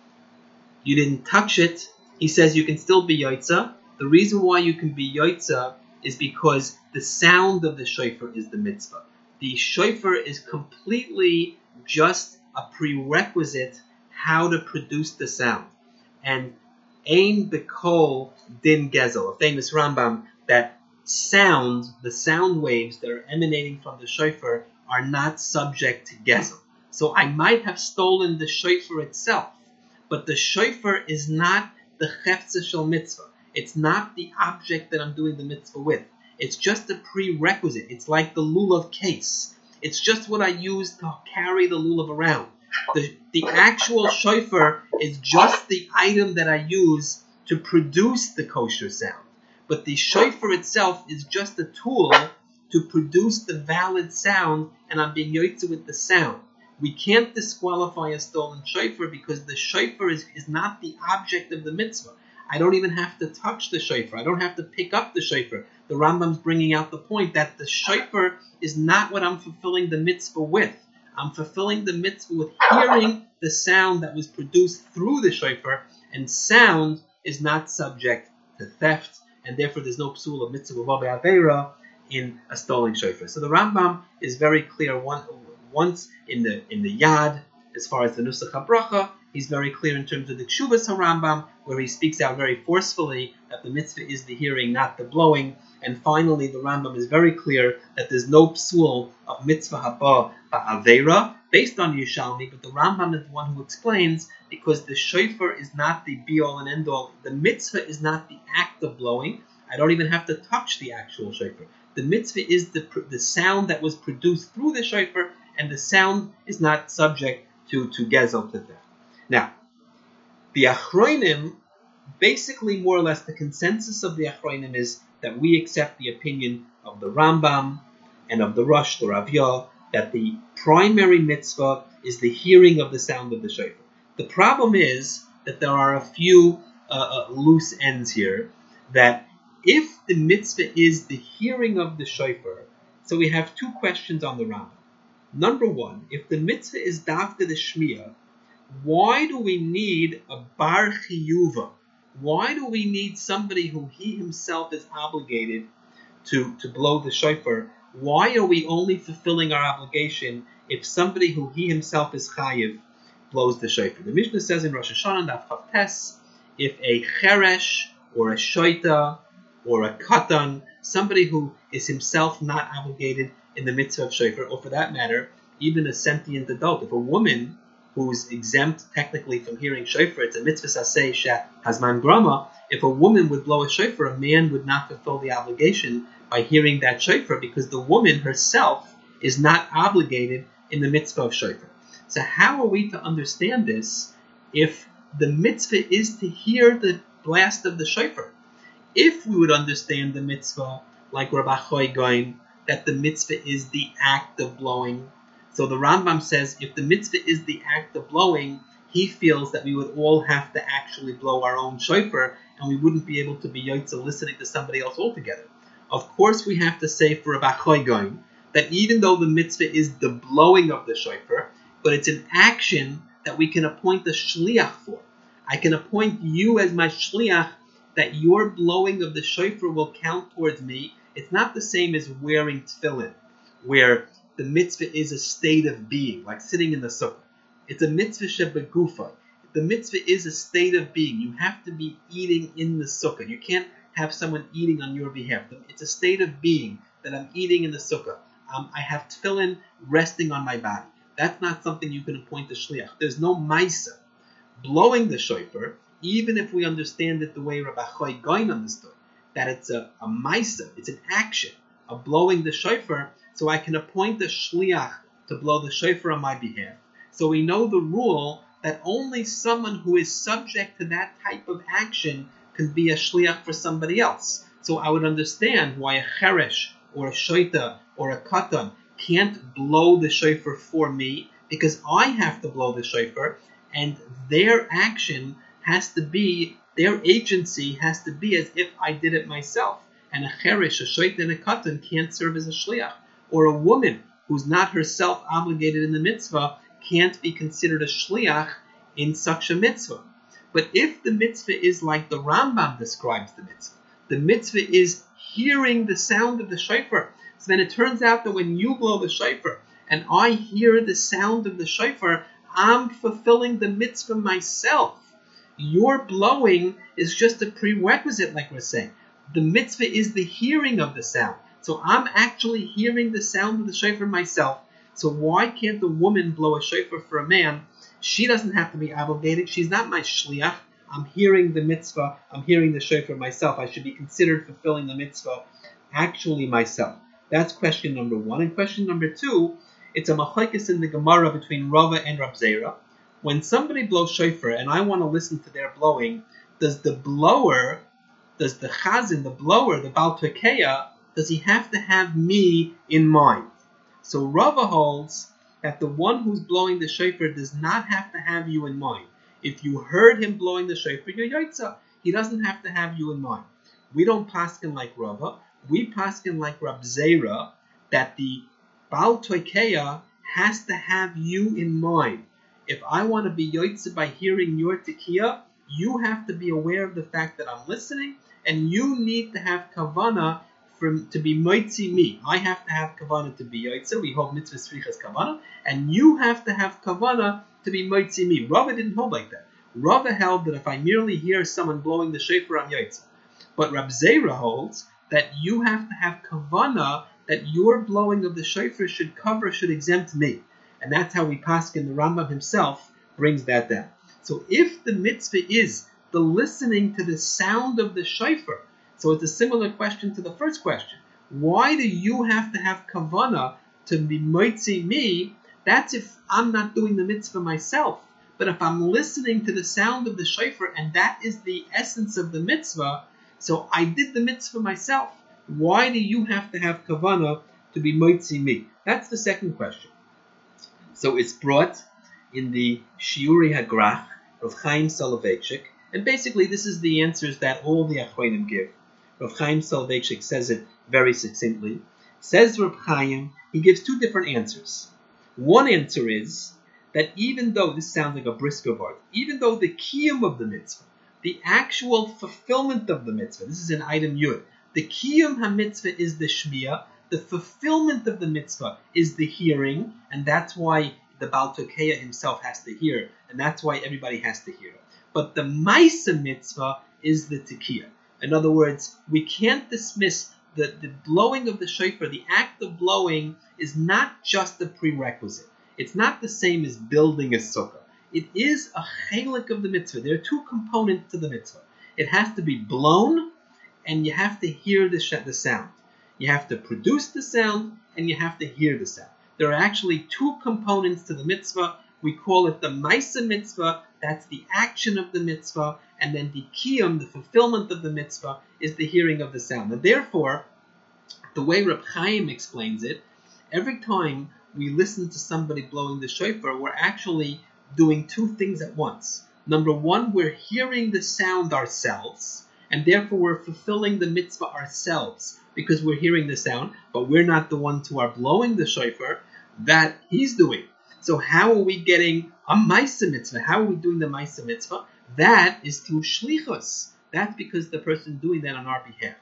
didn't touch it, he says you can still be yotza. The reason why you can be yotza is because the sound of the shofar is the mitzvah. The shofar is completely just a prerequisite how to produce the sound. And Ein B'Kol Din Gezel, a famous Rambam, that sound, the sound waves that are emanating from the shofar are not subject to Gezel. So I might have stolen the shofar itself, but the shofar is not the Chefza Shel Mitzvah. It's not the object that I'm doing the mitzvah with. It's just a prerequisite. It's like the lulav case. It's just what I use to carry the lulav around. The actual shofar is just the item that I use to produce the kosher sound. But the shofar itself is just a tool to produce the valid sound, and I'm being yotze with the sound. We can't disqualify a stolen shofar because the shofar is not the object of the mitzvah. I don't even have to touch the shofar. I don't have to pick up the shofar. The Rambam's bringing out the point that the shofar is not what I'm fulfilling the mitzvah with. I'm fulfilling the mitzvah with hearing the sound that was produced through the shofar, and sound is not subject to theft, and therefore there's no psul of mitzvah v'avei aveira in a stolen shofar. So the Rambam is very clear. Once in the Yad, as far as the Nusach HaBracha, he's very clear in terms of the Kshuvas HaRambam, where he speaks out very forcefully that the mitzvah is the hearing, not the blowing. And finally, the Rambam is very clear that there's no psul of mitzvah haba ba'avera based on Yerushalmi, but the Rambam is the one who explains, because the shofar is not the be-all and end-all. The mitzvah is not the act of blowing. I don't even have to touch the actual shofar. The mitzvah is the sound that was produced through the shofar, and the sound is not subject to gezel, to theft. Now, the Achronim, basically more or less the consensus of the Achronim is that we accept the opinion of the Rambam and of the Rosh, the Rav Yah, that the primary mitzvah is the hearing of the sound of the shofar. The problem is that there are a few loose ends here, that if the mitzvah is the hearing of the shofar, so we have two questions on the Rambam. Number one, if the mitzvah is dafka the shmiya, why do we need a bar chiyuva? Why do we need somebody who he himself is obligated to blow the shofar? Why are we only fulfilling our obligation if somebody who he himself is chayiv blows the shofar? The Mishnah says in Rosh Hashanah, Daf Chav Tes, if a cheresh or a shoita or a katan, somebody who is himself not obligated in the mitzvah of shofar, or for that matter, even a sentient adult, if a woman who's exempt technically from hearing shofar, it's a mitzvah saseh hazman grama, if a woman would blow a shofar, a man would not fulfill the obligation by hearing that shofar, because the woman herself is not obligated in the mitzvah of shofar. So how are we to understand this if the mitzvah is to hear the blast of the shofar? If we would understand the mitzvah like Rabbi Choy Goin, that the mitzvah is the act of blowing, so the Rambam says if the mitzvah is the act of blowing, he feels that we would all have to actually blow our own shofar, and we wouldn't be able to be yotze listening to somebody else altogether. Of course, we have to say for Rabbi Choy Goin that even though the mitzvah is the blowing of the shofar, but it's an action that we can appoint a shliach for. I can appoint you as my shliach, that your blowing of the shofar will count towards me. It's not the same as wearing tefillin, where the mitzvah is a state of being, like sitting in the sukkah. It's a mitzvah shebegufa. The mitzvah is a state of being. You have to be eating in the sukkah. You can't have someone eating on your behalf. It's a state of being that I'm eating in the sukkah. I have tefillin resting on my body. That's not something you can appoint a shliach. There's no maisa. Blowing the shofar, even if we understand it the way Rabbi Choy Goin understood, that it's a maisa, it's an action of blowing the shofar, so I can appoint a shliach to blow the shofar on my behalf. So we know the rule that only someone who is subject to that type of action can be a shliach for somebody else. So I would understand why a cheresh or a shoita or a katan can't blow the shofar for me, because I have to blow the shofar, and their action has to be, their agency has to be as if I did it myself. And a cheresh, a shoita, and a katan can't serve as a shliach. Or a woman who's not herself obligated in the mitzvah can't be considered a shliach in such a mitzvah. But if the mitzvah is like the Rambam describes the mitzvah is hearing the sound of the shofar. So then it turns out that when you blow the shofar and I hear the sound of the shofar, I'm fulfilling the mitzvah myself. Your blowing is just a prerequisite, like we're saying. The mitzvah is the hearing of the sound. So I'm actually hearing the sound of the shofar myself. So why can't a woman blow a shofar for a man? She doesn't have to be obligated. She's not my shliach. I'm hearing the mitzvah. I'm hearing the shofar myself. I should be considered fulfilling the mitzvah actually myself. That's question number one. And question number two, it's a machlokes in the Gemara between Rava and Rab Zera. When somebody blows shofar and I want to listen to their blowing, does the chazan, the blower, the Baal Tekeya, does he have to have me in mind? So Rava holds that the one who's blowing the shofar does not have to have you in mind. If you heard him blowing the shofar, you're yotza. He doesn't have to have you in mind. We don't paskin like Rava. We paskin like Rab Zera, that the Baal Tekeya has to have you in mind. If I want to be yotza by hearing your tekiya, you have to be aware of the fact that I'm listening, and you need to have kavana to be moitzi me. I have to have kavana to be yotza. We hold mitzvah srichas kavana, and you have to have kavana to be moitzi me. Rava didn't hold like that. Rava held that if I merely hear someone blowing the shofar, I'm yotza. But Rab Zera holds that you have to have kavana, that your blowing of the shofar should exempt me. And that's how we paskin. The Rambam himself brings that down. So if the mitzvah is the listening to the sound of the shofar, so it's a similar question to the first question. Why do you have to have kavana to be moitzi me? That's if I'm not doing the mitzvah myself. But if I'm listening to the sound of the shofar, and that is the essence of the mitzvah, so I did the mitzvah myself. Why do you have to have kavana to be moitzi me? That's the second question. So it's brought in the Shiuri Hagrach of Chaim Soloveitchik, and basically this is the answers that all the Achronim give. Rav Chaim Soloveitchik says it very succinctly. Says Rav Chaim, he gives two different answers. One answer is that even though, this sounds like a brisker word, even though the kiyum of the mitzvah, the actual fulfillment of the mitzvah, this is an item yud, the kiyum ha-mitzvah is the shmiyah, the fulfillment of the mitzvah is the hearing, and that's why the Baal Tekeya himself has to hear, and that's why everybody has to hear. But the Maisa mitzvah is the tekiya. In other words, we can't dismiss the blowing of the shofar. The act of blowing is not just a prerequisite. It's not the same as building a sukkah. It is a chelik of the mitzvah. There are two components to the mitzvah. It has to be blown, and you have to hear the sound. You have to produce the sound, and you have to hear the sound. There are actually two components to the mitzvah. We call it the Maisa mitzvah. That's the action of the mitzvah. And then the kiyum, the fulfillment of the mitzvah, is the hearing of the sound. And therefore, the way Reb Chaim explains it, every time we listen to somebody blowing the shofar, we're actually doing two things at once. Number one, we're hearing the sound ourselves, and therefore we're fulfilling the mitzvah ourselves because we're hearing the sound, but we're not the ones who are blowing the shofar. That he's doing. So how are we getting a Maisa mitzvah? How are we doing the Maisa mitzvah? That is through shlichus. That's because the person doing that on our behalf.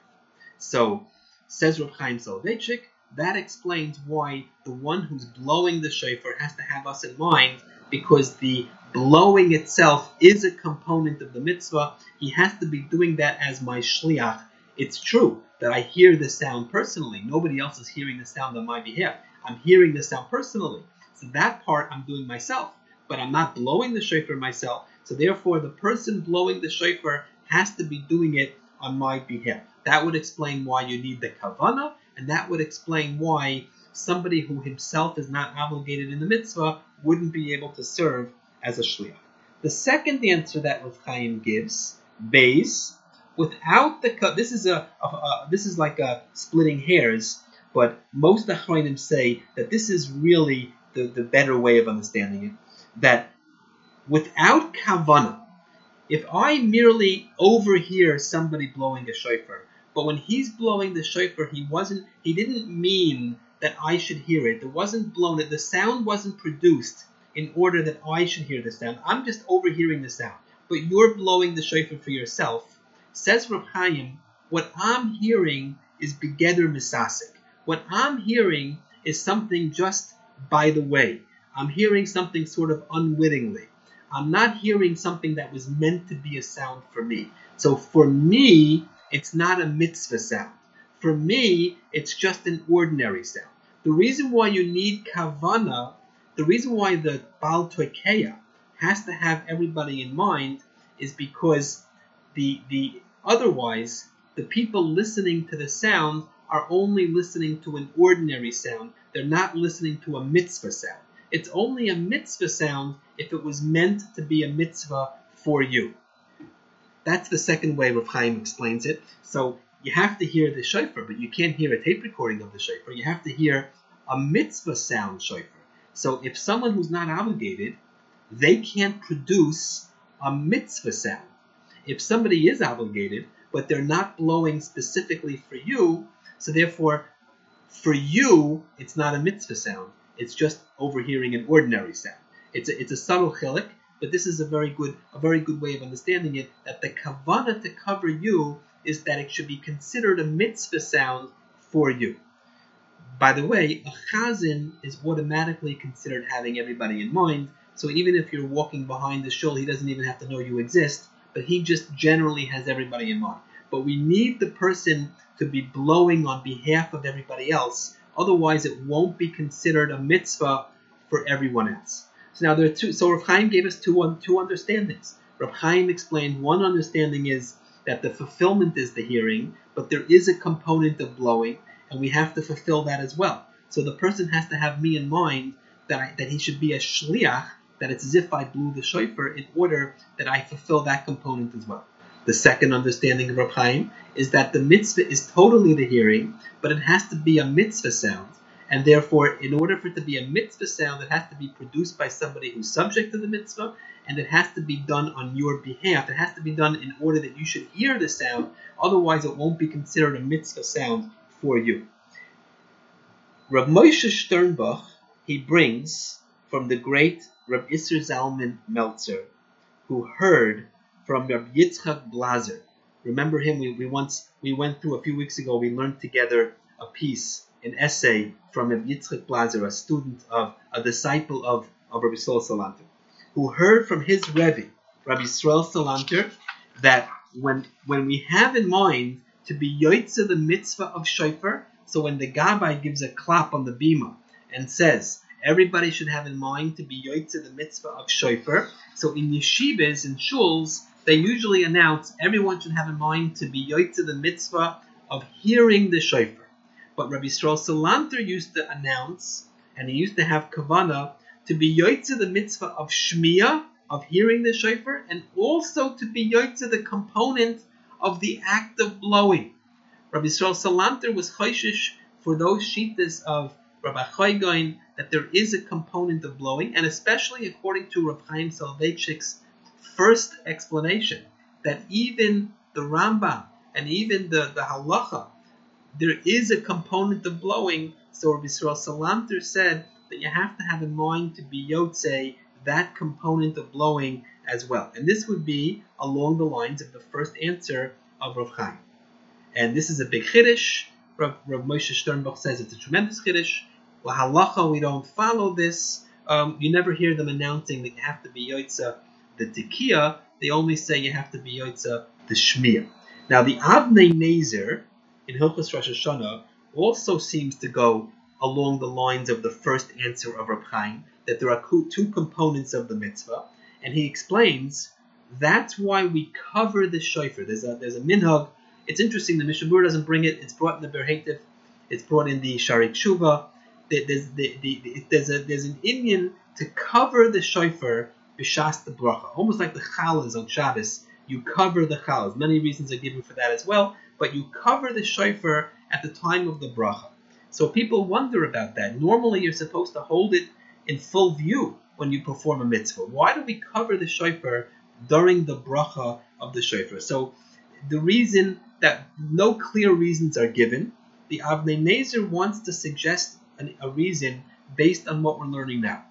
So, says Rav Chaim Soloveitchik, that explains why the one who's blowing the shofar has to have us in mind, because the blowing itself is a component of the mitzvah. He has to be doing that as my shliach. It's true that I hear the sound personally. Nobody else is hearing the sound on my behalf. I'm hearing the sound personally. So that part I'm doing myself. But I'm not blowing the shofar myself. So therefore, the person blowing the shofar has to be doing it on my behalf. That would explain why you need the kavana, and that would explain why somebody who himself is not obligated in the mitzvah wouldn't be able to serve as a shliach. The second answer that Rav Chaim gives, Beis, without the this is this is like a splitting hairs, but most Achronim say that this is really the better way of understanding it. That without kavana, if I merely overhear somebody blowing a shofar, but when he's blowing the shofar, he didn't mean that I should hear it. It wasn't blown, the sound wasn't produced in order that I should hear the sound. I'm just overhearing the sound. But you're blowing the shofar for yourself. Says Rav Chaim, what I'm hearing is begeder misasik. What I'm hearing is something just by the way. I'm hearing something sort of unwittingly. I'm not hearing something that was meant to be a sound for me. So for me, it's not a mitzvah sound. For me, it's just an ordinary sound. The reason why you need kavana, the reason why the Baal Toikeya has to have everybody in mind is because otherwise, the people listening to the sound are only listening to an ordinary sound. They're not listening to a mitzvah sound. It's only a mitzvah sound if it was meant to be a mitzvah for you. That's the second way Rav Chaim explains it. So you have to hear the shofar, but you can't hear a tape recording of the shofar. You have to hear a mitzvah sound shofar. So if someone who's not obligated, they can't produce a mitzvah sound. If somebody is obligated, but they're not blowing specifically for you, so therefore, for you, it's not a mitzvah sound. It's just overhearing an ordinary sound. It's a subtle chilik, but this is a very good way of understanding it. That the kavanah to cover you is that it should be considered a mitzvah sound for you. By the way, a chazan is automatically considered having everybody in mind. So even if you're walking behind the shul, he doesn't even have to know you exist, but he just generally has everybody in mind. But we need the person to be blowing on behalf of everybody else. Otherwise, it won't be considered a mitzvah for everyone else. So now there are two. So Rav Chaim gave us two understandings. Rav Chaim explained one understanding is that the fulfillment is the hearing, but there is a component of blowing, and we have to fulfill that as well. So the person has to have me in mind that he should be a shliach, that it's as if I blew the shofar in order that I fulfill that component as well. The second understanding of Rav Chaim is that the mitzvah is totally the hearing, but it has to be a mitzvah sound. And therefore, in order for it to be a mitzvah sound, it has to be produced by somebody who's subject to the mitzvah, and it has to be done on your behalf. It has to be done in order that you should hear the sound. Otherwise, it won't be considered a mitzvah sound for you. Rav Moshe Sternbuch, he brings from the great Rav Isser Zalman Meltzer, who heard from Rav Yitzchak Blazer. Remember him? We went through a few weeks ago. We learned together a piece, an essay from Rav Yitzchak Blazer, a disciple of Rabbi Yisrael Salanter, who heard from his Rebbe, Rabbi Yisrael Salanter, that when we have in mind to be yotzeh the mitzvah of shofar, so when the Gabbai gives a clap on the bima and says everybody should have in mind to be yotzeh the mitzvah of shofar, so in yeshivas and shuls they usually announce everyone should have in mind to be yotzeh the mitzvah of hearing the shofar. But Rabbi Yisrael Salanter used to announce, and he used to have kavanah, to be yotzeh the mitzvah of shmiyah, of hearing the shofar, and also to be yotzeh the component of the act of blowing. Rabbi Yisrael Salanter was choishish for those shittas of Rabbi Choygoin that there is a component of blowing, and especially according to Rav Chaim Soloveitchik's first explanation, that even the Rambam and even the halacha, there is a component of blowing. So Rabbi Yisrael Salanter said that you have to have in mind to be yotzei that component of blowing as well. And this would be along the lines of the first answer of Rav Chaim. And this is a big chiddush. Rav Moshe Sternbuch says it's a tremendous chiddush. La halacha, we don't follow this. You never hear them announcing that you have to be yotzeh the tekiah. They only say you have to be yotzeh the shmiyah. Now the Avnei Nezer in Hilchos Rosh Hashanah also seems to go along the lines of the first answer of Rav Chaim, that there are two components of the mitzvah, and he explains that's why we cover the shofar. There's a minhag. It's interesting. The Mishnah Berurah doesn't bring it. It's brought in the Ber Heitev. It's brought in the Shaarei Tshuva. There's an Indian to cover the shofar b'shas the bracha, almost like the chalas on Shabbos. You cover the chalas. Many reasons are given for that as well, but you cover the shofar at the time of the bracha. So people wonder about that. Normally you're supposed to hold it in full view when you perform a mitzvah. Why do we cover the shofar during the bracha of the shofar? So the reason that no clear reasons are given, the Avnei Nezer wants to suggest a reason based on what we're learning now.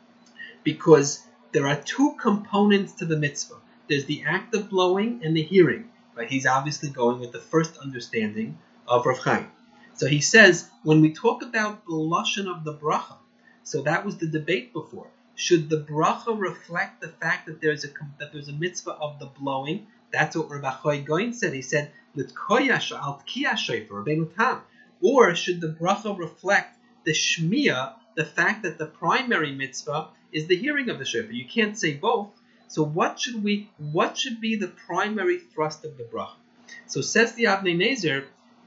Because there are two components to the mitzvah. There's the act of blowing and the hearing. Right? He's obviously going with the first understanding of Rav Chaim. So he says, when we talk about the lashon of the bracha, so that was the debate before. Should the bracha reflect the fact that there's a mitzvah of the blowing? That's what Rav Achoy Goin said. He said, "L'tkoyash al tkiya shofar Rabbeinu Tam." Or should the bracha reflect the shmiya, the fact that the primary mitzvah is the hearing of the shofar? You can't say both. So what should be the primary thrust of the bracha? So says the Avnei Nezer,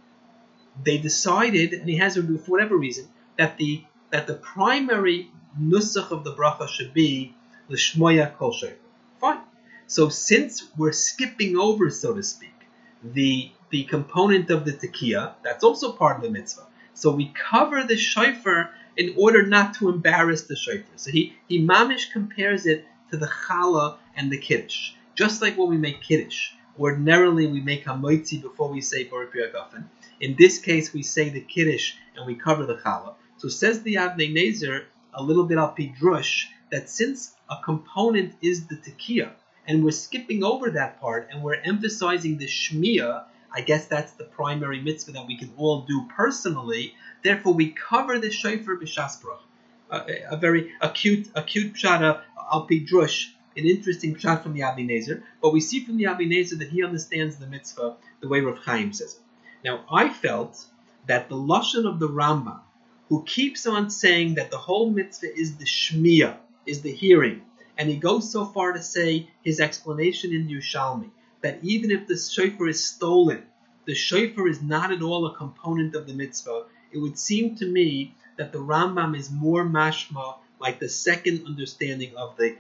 they decided, and he has for whatever reason, that the primary nusach of the bracha should be l'shmoya kol shofar. Fine. So since we're skipping over, so to speak, the component of the tekiah, that's also part of the mitzvah. So we cover the shofar in order not to embarrass the shofar. So he mamish compares it to the challah and the kiddush. Just like when we make kiddush, ordinarily we make hamoitzi before we say Baruch Yagafen. In this case, we say the kiddush and we cover the challah. So says the Avnei Nezer, a little bit al pi drush, that since a component is the tekiah, and we're skipping over that part, and we're emphasizing the shmiya, I guess that's the primary mitzvah that we can all do personally. Therefore, we cover the shofar b'shas bracha. A very acute pshat al pi drush, an interesting pshat from the Avnei Nezer. But we see from the Avnei Nezer that he understands the mitzvah the way Rav Chaim says it. Now, I felt that the lashon of the Rambam, who keeps on saying that the whole mitzvah is the shmiya, is the hearing, and he goes so far to say his explanation in Yerushalmi, that even if the shofar is stolen, the shofar is not at all a component of the mitzvah. It would seem to me that the Rambam is more mashma, like the second understanding of the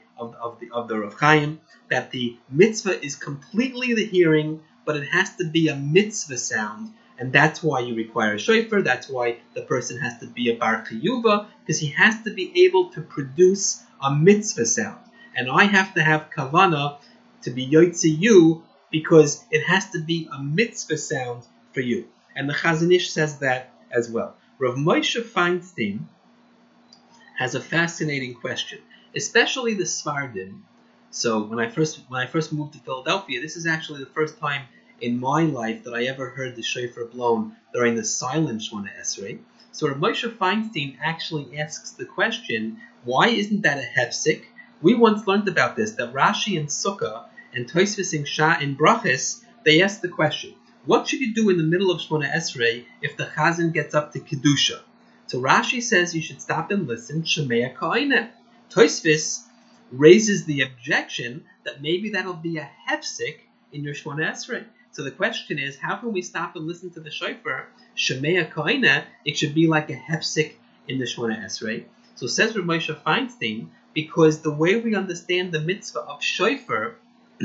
Rav Chaim, that the mitzvah is completely the hearing, but it has to be a mitzvah sound, and that's why you require a shofar. That's why the person has to be a bar chiyuva, because he has to be able to produce a mitzvah sound. And I have to have kavana to be yotze you, because it has to be a mitzvah sound for you. And the Chazon Ish says that as well. Rav Moshe Feinstein has a fascinating question, especially the Sfardim. So when I first moved to Philadelphia, this is actually the first time in my life that I ever heard the shofar blown during the silent Shemona Esrei. So Rav Moshe Feinstein actually asks the question, why isn't that a hefsek? We once learned about this, that Rashi and Sukkah and Tosfos in Brachos, they ask the question, what should you do in the middle of Shemona Esrei if the Chazan gets up to Kedusha? So Rashi says you should stop and listen, Shemea Ka'ineh. Tosfos raises the objection that maybe that'll be a hefsek in your Shemona Esrei. So the question is, how can we stop and listen to the shofar? Shemea Ka'ineh, it should be like a hefsek in the Shemona Esrei. So says Rav Moshe Feinstein, because the way we understand the mitzvah of shofar,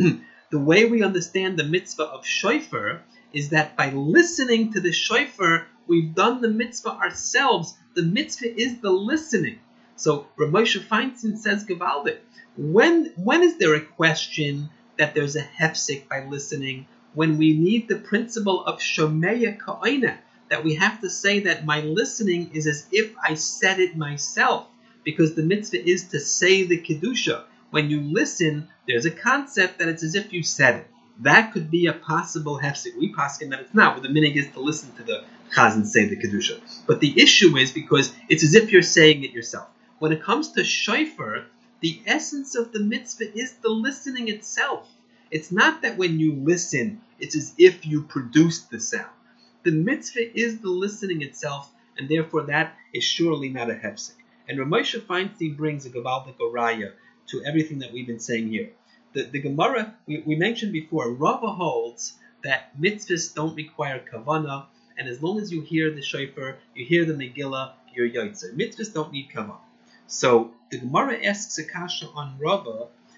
is that by listening to the shofar, we've done the mitzvah ourselves. The mitzvah is the listening. So Rav Moshe Feinstein says, Gevaldik, when is there a question that there's a hefsek by listening? When we need the principle of Shomea Ka'ineh, that we have to say that my listening is as if I said it myself, because the mitzvah is to say the Kedusha. When you listen, there's a concept that it's as if you said it. That could be a possible hefsek. We paskin that it's not, where the minig is to listen to the chazan say the Kedusha. But the issue is because it's as if you're saying it yourself. When it comes to shofar, the essence of the mitzvah is the listening itself. It's not that when you listen, it's as if you produced the sound. The mitzvah is the listening itself, and therefore that is surely not a hefsek. And Rav Moshe Feinstein brings a gavaldik oraya to everything that we've been saying here. The Gemara, we mentioned before, Rava holds that mitzvahs don't require kavana, and as long as you hear the shofar, you hear the Megillah, you're yotzer. Mitzvahs don't need kavana. So the Gemara asks a kasha on Rava,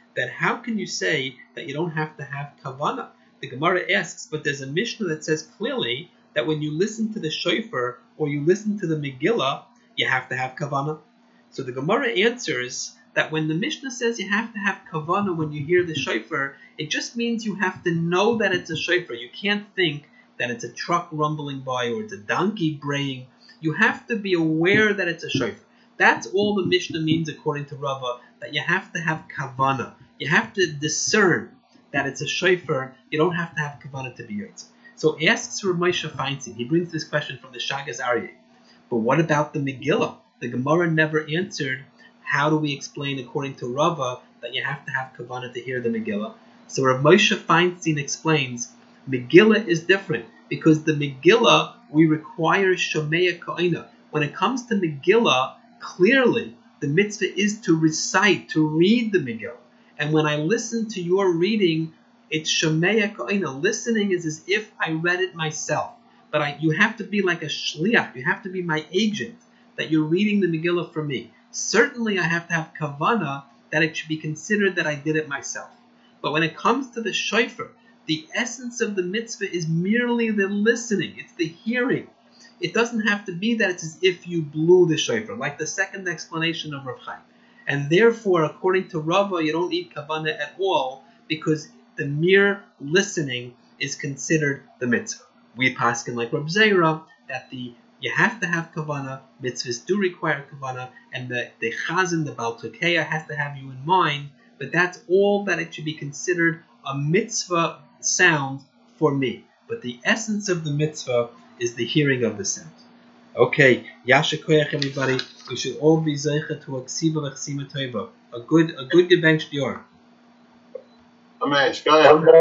that how can you say that you don't have to have kavanah? The Gemara asks, but there's a Mishnah that says clearly that when you listen to the shofar or you listen to the Megillah, you have to have kavanah. So the Gemara answers that when the Mishnah says you have to have kavanah when you hear the shofar, it just means you have to know that it's a shofar. You can't think that it's a truck rumbling by or it's a donkey braying. You have to be aware that it's a shofar. That's all the Mishnah means according to Rava, that you have to have kavanah. You have to discern that it's a shofar. You don't have to have kavanah to be yotze. So asks Rav Moshe Feinstein, he brings this question from the Shagas Aryeh. But what about the Megillah? The Gemara never answered, how do we explain according to Rava that you have to have kavanah to hear the Megillah? So Rav Moshe Feinstein explains, Megillah is different, because the Megillah, we require Shomea Ka'ina. When it comes to Megillah, clearly the mitzvah is to recite, to read the Megillah. And when I listen to your reading, it's Shomea Ka'ina. Listening is as if I read it myself. But you have to be like a shliach, you have to be my agent, that you're reading the Megillah for me. Certainly I have to have kavanah that it should be considered that I did it myself. But when it comes to the shofar, the essence of the mitzvah is merely the listening, it's the hearing. It doesn't have to be that it's as if you blew the shofar, like the second explanation of Rav Chaim. And therefore, according to Rava, you don't need kavanah at all, because the mere listening is considered the mitzvah. We paskin like Reb Zera that you have to have kavanah, mitzvahs do require kavanah, and the chazan, the Baal Tukeya, has to have you in mind, but that's all that it should be considered a mitzvah sound for me. But the essence of the mitzvah is the hearing of the sound. Okay, Yasha Koyach, everybody. We should all be zeicha to a ksiva v'chsima toiva. A good gebench dior. Amen.